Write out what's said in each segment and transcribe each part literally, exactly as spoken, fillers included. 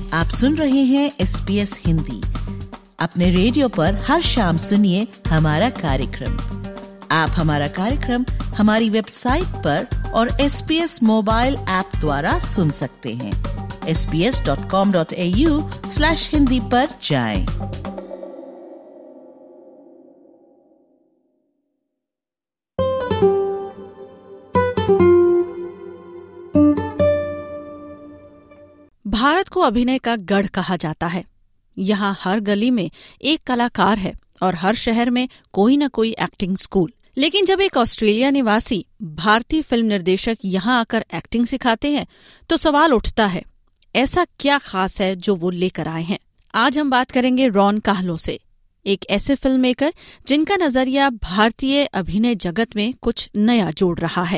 आप सुन रहे हैं एस बी एस हिंदी। अपने रेडियो पर हर शाम सुनिए हमारा कार्यक्रम। आप हमारा कार्यक्रम हमारी वेबसाइट पर और S B S mobile app द्वारा सुन सकते हैं। S B S dot com dot A U slash Hindi पर जाएं। भारत को अभिनय का गढ़ कहा जाता है। यहाँ हर गली में एक कलाकार है और हर शहर में कोई न कोई एक्टिंग स्कूल। लेकिन जब एक ऑस्ट्रेलिया निवासी भारतीय फिल्म निर्देशक यहाँ आकर एक्टिंग सिखाते हैं तो सवाल उठता है, ऐसा क्या खास है जो वो लेकर आए हैं। आज हम बात करेंगे रॉन काहलो से, एक ऐसे फिल्म मेकर जिनका नजरिया भारतीय अभिनय जगत में कुछ नया जोड़ रहा है।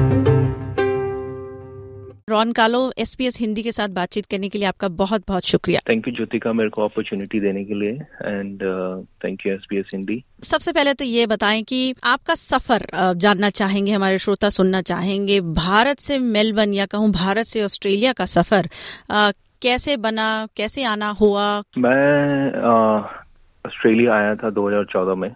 Ron Kahlo, S B S Hindi के साथ बातचीत करने के लिए आपका बहुत बहुत शुक्रिया। थैंक यू ज्योतिका, मेरे को अपॉर्चुनिटी देने के लिए, and thank you S B S Hindi. सबसे पहले तो ये बताएं कि आपका सफर uh, जानना चाहेंगे, हमारे श्रोता सुनना चाहेंगे। भारत से मेलबर्न या कहूँ भारत से ऑस्ट्रेलिया का सफर uh, कैसे बना, कैसे आना हुआ? मैं ऑस्ट्रेलिया uh, आया था दो हज़ार चौदह में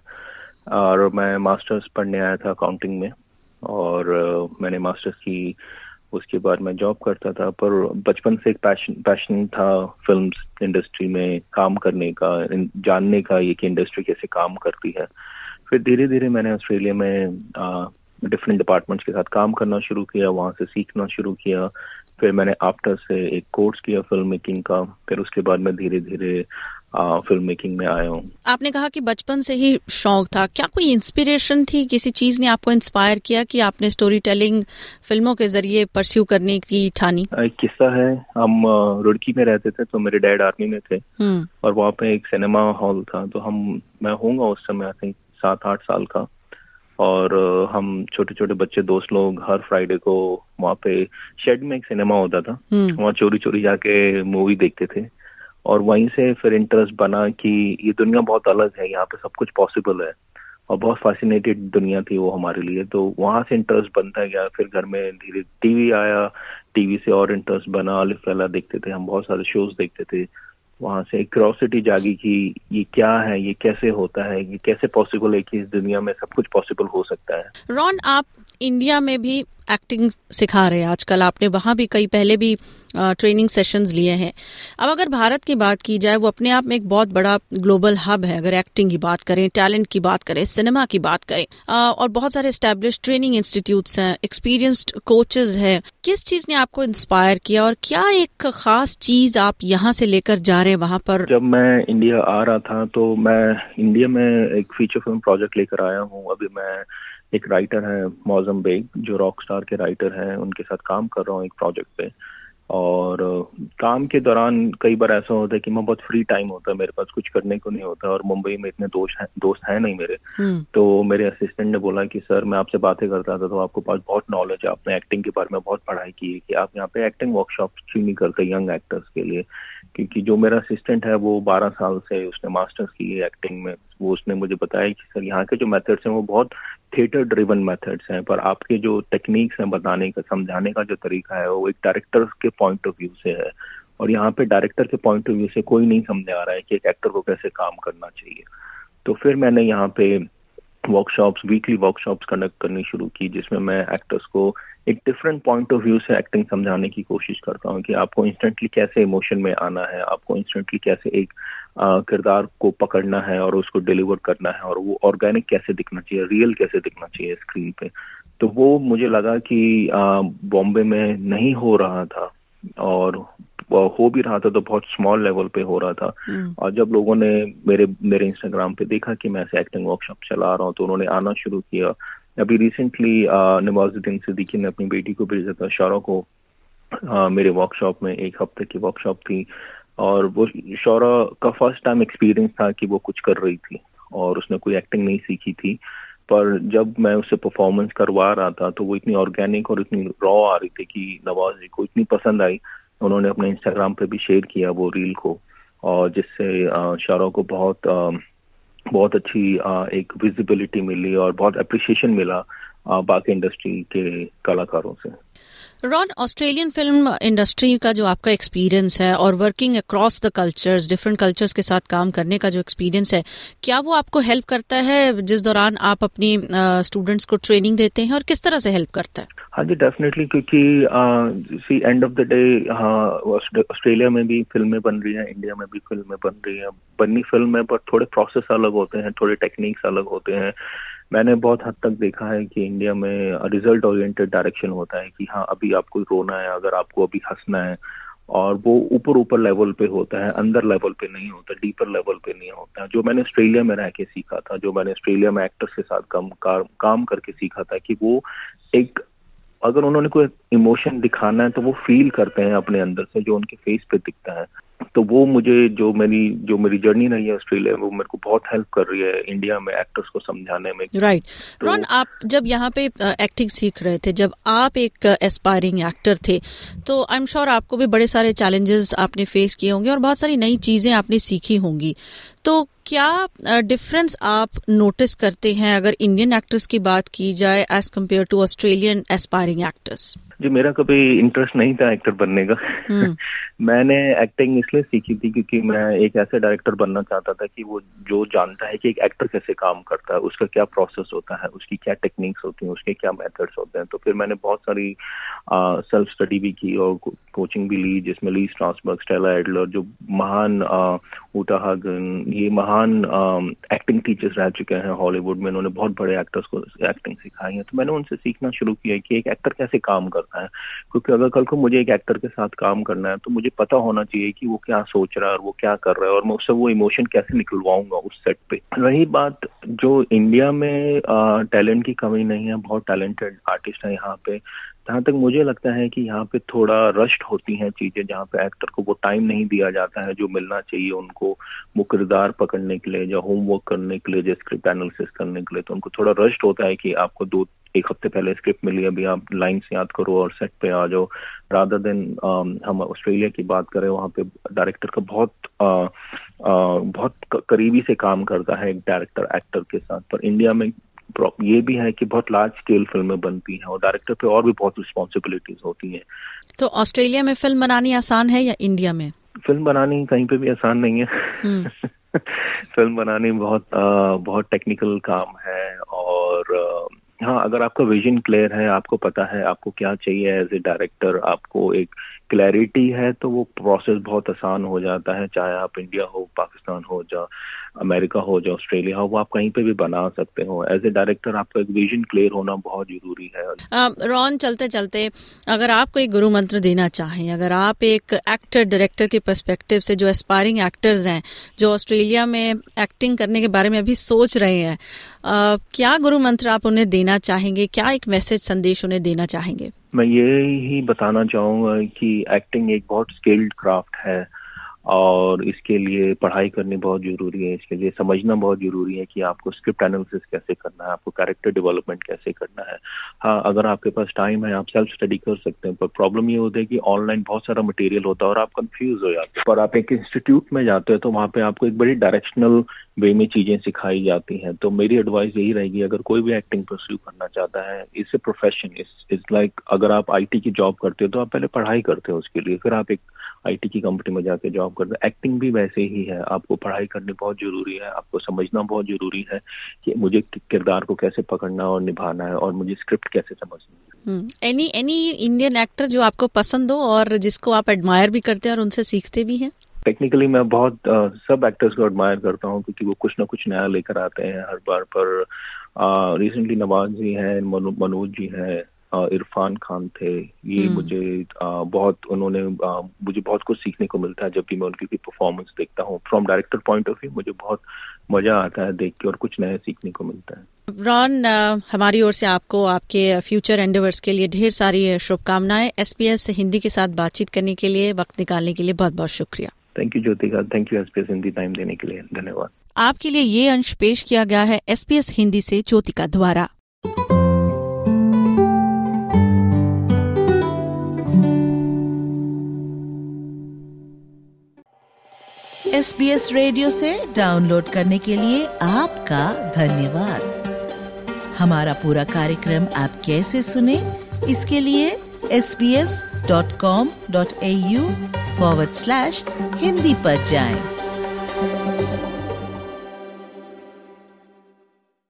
और मैं मास्टर्स पढ़ने आया था अकाउंटिंग में, और uh, मैंने मास्टर्स की। उसके बाद मैं जॉब करता था, पर बचपन से एक पैशन पैशन था फिल्म इंडस्ट्री में काम करने का, जानने का ये कि इंडस्ट्री कैसे काम करती है। फिर धीरे धीरे मैंने ऑस्ट्रेलिया में डिफरेंट डिपार्टमेंट्स के साथ काम करना शुरू किया, वहाँ से सीखना शुरू किया। फिर मैंने आफ्टर से एक कोर्स किया फिल्म मेकिंग का। फिर उसके बाद मैं धीरे धीरे फिल्म मेकिंग में आया हूँ। आपने कहा कि बचपन से ही शौक था, क्या कोई इंस्पिरेशन थी, किसी चीज ने आपको इंस्पायर किया कि आपने स्टोरी टेलिंग फिल्मों के जरिए परस्यू करने की ठानी? एक किस्सा है, हम रुड़की में रहते थे, तो मेरे डैड आर्मी में थे और वहाँ पे एक सिनेमा हॉल था। तो हम मैं होऊंगा उस समय आई थिंक सात आठ साल का, और हम छोटे छोटे बच्चे दोस्त लोग हर फ्राइडे को वहाँ पे शेड में एक सिनेमा होता था, वहाँ चोरी चोरी जाके मूवी देखते थे। और वहीं से फिर इंटरेस्ट बना कि ये दुनिया बहुत अलग है, यहाँ पे सब कुछ पॉसिबल है, और बहुत फैसिनेटेड दुनिया थी वो हमारे लिए। तो वहाँ से इंटरेस्ट बनता गया। फिर घर में धीरे टीवी आया, टीवी से और इंटरेस्ट बना। अलिफ लैला देखते थे हम, बहुत सारे शोज देखते थे। वहाँ से एक क्यूरियोसिटी जागी कि ये क्या है, ये कैसे होता है, ये कैसे पॉसिबल है कि इस दुनिया में सब कुछ पॉसिबल हो सकता है। रॉन, आप इंडिया में भी एक्टिंग सिखा रहे हैं आजकल, आपने वहाँ भी कई पहले भी ट्रेनिंग सेशंस लिए हैं। अब अगर भारत की बात की जाए, वो अपने आप में एक बहुत बड़ा ग्लोबल हब है। अगर एक्टिंग की बात करें, टैलेंट की बात करें, सिनेमा की बात करें, आ, और बहुत सारे एस्टैब्लिश्ड ट्रेनिंग इंस्टीट्यूट्स हैं, एक्सपीरियंस्ड कोचेस हैं। किस चीज ने आपको इंस्पायर किया और क्या एक खास चीज आप यहाँ से लेकर जा रहे हैं वहाँ पर? जब मैं इंडिया आ रहा था तो मैं इंडिया में एक फीचर फिल्म प्रोजेक्ट लेकर आया हूँ। अभी मैं एक राइटर है मौजम बेग, जो रॉक स्टार के राइटर हैं, उनके साथ काम कर रहा हूँ एक प्रोजेक्ट पे। और काम के दौरान कई बार ऐसा होता है कि मैं बहुत फ्री टाइम होता है, मेरे पास कुछ करने को नहीं होता, और मुंबई में इतने दोस्त हैं दोस्त हैं नहीं मेरे। तो मेरे असिस्टेंट ने बोला कि सर, मैं आपसे बातें करता था तो आपको पास बहुत नॉलेज है, आपने एक्टिंग के बारे में बहुत पढ़ाई की है, कि आप यहाँ पे एक्टिंग वर्कशॉप क्यों नहीं करते यंग एक्टर्स के लिए। क्योंकि जो मेरा असिस्टेंट है वो बारह साल से उसने मास्टर्स की है एक्टिंग में। वो उसने मुझे बताया कि सर, यहाँ के जो मेथड्स हैं वो बहुत थिएटर ड्रिवन मेथड्स हैं, पर आपके जो टेक्निक्स हैं बताने का, समझाने का जो तरीका है, वो एक डायरेक्टर के पॉइंट ऑफ व्यू से है। और यहाँ पे डायरेक्टर के पॉइंट ऑफ व्यू से कोई नहीं समझ आ रहा है कि एक एक्टर को कैसे काम करना चाहिए। तो फिर मैंने यहाँ पे वर्कशॉप्स, वीकली वर्कशॉप्स कंडक्ट करनी शुरू की, जिसमें मैं एक्टर्स को एक डिफरेंट पॉइंट ऑफ व्यू से एक्टिंग समझाने की कोशिश करता हूँ कि आपको इंस्टेंटली कैसे इमोशन में आना है, आपको इंस्टेंटली कैसे एक किरदार को पकड़ना है और उसको डिलीवर करना है, और वो ऑर्गेनिक कैसे दिखना चाहिए, रियल कैसे दिखना चाहिए स्क्रीन पे। तो वो मुझे लगा कि बॉम्बे में नहीं हो रहा था, और हो भी रहा था तो बहुत स्मॉल लेवल पे हो रहा था। और जब लोगों ने मेरे मेरे इंस्टाग्राम पे देखा कि मैं ऐसे एक्टिंग वर्कशॉप चला रहा हूँ, तो उन्होंने आना शुरू किया। अभी रिसेंटली नवाजुद्दीन सिद्दीकी ने अपनी बेटी को भेजा था, शौरा को, आ, मेरे वर्कशॉप में। एक हफ्ते की वर्कशॉप थी, और वो शौरा का फर्स्ट टाइम एक्सपीरियंस था कि वो कुछ कर रही थी, और उसने कोई एक्टिंग नहीं सीखी थी। पर जब मैं उससे परफॉर्मेंस करवा रहा था तो वो इतनी ऑर्गेनिक और इतनी रॉ आ रही थी कि नवाज जी को इतनी पसंद आई। उन्होंने अपने इंस्टाग्राम पे भी शेयर किया वो रील को, और जिससे शौरा को बहुत आ, बहुत अच्छी आ, एक विजिबिलिटी मिली और बहुत अप्रिशिएशन मिला। बाकी इंडस्ट्री के कलाकारों से। रॉन, ऑस्ट्रेलियन फिल्म इंडस्ट्री का जो आपका एक्सपीरियंस है और working across the cultures, different cultures के साथ काम करने का जो एक्सपीरियंस है, क्या वो आपको हेल्प करता है जिस दौरान आप अपनी स्टूडेंट्स uh, को ट्रेनिंग देते हैं, और किस तरह से हेल्प करता है? हाँ जी, डेफिनेटली, क्योंकि see end of the day हाँ ऑस्ट्रेलिया में भी फिल्में बन रही हैं, इंडिया में भी फिल्में बन रही हैं, बनी फिल्म है पर थोड़े प्रोसेस अलग होते हैं, थोड़े टेक्निक्स अलग होते हैं। मैंने बहुत हद तक देखा है कि इंडिया में रिजल्ट ओरिएंटेड डायरेक्शन होता है कि हाँ अभी आपको रोना है, अगर आपको अभी हंसना है, और वो ऊपर ऊपर लेवल पे होता है, अंदर लेवल पे नहीं होता, डीपर लेवल पे नहीं होता। जो मैंने ऑस्ट्रेलिया में रह के सीखा था, जो मैंने ऑस्ट्रेलिया में एक्टर्स के साथ काम काम करके सीखा था कि वो एक, अगर उन्होंने कोई इमोशन दिखाना है तो वो फील करते हैं अपने अंदर से, जो उनके फेस पे दिखता है। तो वो मुझे जो मेरी जो मेरी जर्नी रही है ऑस्ट्रेलिया में, वो मेरे को बहुत हेल्प कर रही है इंडिया में एक्टर्स को समझाने में। Right right. तो, रॉन, आप जब यहाँ पे एक्टिंग सीख रहे थे, जब आप एक एस्पायरिंग एक्टर थे, तो आई एम श्योर आपको भी बड़े सारे चैलेंजेस आपने फेस किए होंगे और बहुत सारी नई चीजें आपने सीखी होंगी। तो क्या डिफरेंस uh, आप नोटिस करते हैं अगर इंडियन एक्टर्स की बात की जाए as compared to Australian aspiring actors? जी, मेरा कभी इंटरेस्ट नहीं था एक्टर बनने का। मैंने एक्टिंग इसलिए सीखी थी क्योंकि मैं एक ऐसे डायरेक्टर बनना चाहता था कि वो जो जानता है कि एक एक्टर कैसे काम करता है, उसका क्या प्रोसेस होता है, उसकी क्या टेक्निक्स होती हैं, उसके क्या मेथड्स होते हैं। तो फिर मैंने बहुत सारी सेल्फ स्टडी भी की और कोचिंग भी ली, जिसमें ली स्ट्रासबर्ग, स्टेला एडलर, जो महान उटा हागन, ये महान एक्टिंग टीचर्स रह चुके हैं हॉलीवुड में। उन्होंने बहुत बड़े एक्टर्स को एक्टिंग सिखाई है। तो मैंने उनसे सीखना शुरू किया कि एक एक्टर कैसे काम करता है, क्योंकि अगर कल को मुझे एक एक्टर के साथ काम करना है तो मुझे पता होना चाहिए कि वो क्या सोच रहा है और वो क्या कर रहा है, और मैं उससे वो इमोशन कैसे निकलवाऊंगा उस सेट पे। रही बात जो इंडिया में टैलेंट की कमी नहीं है, बहुत टैलेंटेड आर्टिस्ट है यहाँ पे। जहाँ तक मुझे लगता है कि यहाँ पे थोड़ा रश्ड होती हैं चीजें, जहाँ पे एक्टर को वो टाइम नहीं दिया जाता है जो मिलना चाहिए उनको, वो किरदार पकड़ने के लिए, या होमवर्क करने के लिए, या स्क्रिप्ट एनालिसिस करने के लिए। तो उनको थोड़ा रश्ड होता है कि आपको दो एक हफ्ते पहले स्क्रिप्ट मिली, अभी आप लाइन्स याद करो और सेट पे आ जाओ, रादर देन हम ऑस्ट्रेलिया की बात करें, वहाँ पे डायरेक्टर का बहुत आ, आ, बहुत करीबी से काम करता है एक डायरेक्टर एक्टर के साथ। पर इंडिया में ये भी है कि बहुत लार्ज स्केल फिल्में बनती हैं और डायरेक्टर पे और भी बहुत रिस्पॉन्सिबिलिटीज होती हैं। तो ऑस्ट्रेलिया में फिल्म बनानी आसान है या इंडिया में? फिल्म बनानी कहीं पे भी आसान नहीं है। फिल्म बनानी बहुत आ, बहुत टेक्निकल काम है, और हाँ अगर आपका विजन क्लियर है, आपको पता है आपको क्या चाहिए एज ए डायरेक्टर, आपको एक क्लैरिटी है, तो वो प्रोसेस बहुत आसान हो जाता है। चाहे आप इंडिया हो, पाकिस्तान हो, या अमेरिका हो, या ऑस्ट्रेलिया हो, वो आप कहीं पे भी बना सकते हो। एज ए डायरेक्टर आपका एक विजन क्लियर होना बहुत जरूरी है। रॉन, चलते चलते अगर आप कोई गुरु मंत्र देना चाहें, अगर आप एक एक्टर डायरेक्टर के पर्सपेक्टिव से जो एस्पायरिंग एक्टर्स हैं, जो ऑस्ट्रेलिया में एक्टिंग करने के बारे में अभी सोच रहे हैं, आ, क्या गुरु मंत्र आप उन्हें देना चाहेंगे? क्या एक मैसेज, संदेश उन्हें देना चाहेंगे? मैं ये ही बताना चाहूँगा कि एक्टिंग एक बहुत स्किल्ड क्राफ्ट है, और इसके लिए पढ़ाई करनी बहुत जरूरी है। इसके लिए समझना बहुत जरूरी है कि आपको स्क्रिप्ट एनालिसिस कैसे करना है, आपको कैरेक्टर डेवलपमेंट कैसे करना है। हाँ, अगर आपके पास टाइम है आप सेल्फ स्टडी कर सकते हैं, पर प्रॉब्लम ये होती है कि ऑनलाइन बहुत सारा मटेरियल होता है और आप कंफ्यूज हो जाते हैं। पर आप एक इंस्टीट्यूट में जाते हैं तो वहाँ पे आपको एक बड़ी डायरेक्शनल वे में चीजें सिखाई जाती हैं। तो मेरी एडवाइस यही रहेगी, अगर कोई भी एक्टिंग परस्यू करना चाहता है, it's a profession, it's like अगर आप आईटी की जॉब करते हो तो आप पहले पढ़ाई करते हो उसके लिए, फिर आप एक आईटी की कंपनी में जाके जॉब करते हैं। एक्टिंग भी वैसे ही है, आपको पढ़ाई करनी बहुत जरूरी है, आपको समझना बहुत जरूरी है कि मुझे किरदार को कैसे पकड़ना और निभाना है, और मुझे स्क्रिप्ट कैसे समझनी है। एनी एनी इंडियन एक्टर जो आपको पसंद हो और जिसको आप एडमायर भी करते हैं और उनसे सीखते भी हैं? टेक्निकली मैं बहुत आ, सब एक्टर्स को एडमायर करता हूँ, क्योंकि वो कुछ ना कुछ नया लेकर आते हैं हर बार। पर रिसेंटली नवाज जी हैं, मनोज जी हैं, इरफान खान थे, ये मुझे आ, बहुत उन्होंने आ, मुझे बहुत कुछ सीखने को मिलता है जब भी मैं उनकी भी परफॉर्मेंस देखता हूँ। From director point of view मुझे बहुत मजा आता है देख के, और कुछ नया सीखने को मिलता है। रॉन, हमारी ओर से आपको आपके फ्यूचर एंडेवर्स के लिए ढेर सारी शुभकामनाएं। एसपीएस हिंदी के साथ बातचीत करने के लिए, वक्त निकालने के लिए बहुत बहुत शुक्रिया। Thank you Jyotika, thank you SPS Hindi time देने के लिए, धन्यवाद। आपके लिए ये अंश पेश किया गया है एसपीएस हिंदी से ज्योतिका द्वारा। एसबीएस रेडियो से डाउनलोड करने के लिए आपका धन्यवाद। हमारा पूरा कार्यक्रम आप कैसे सुने, इसके लिए S B S dot com dot A U forward slash Hindi पर जाएं।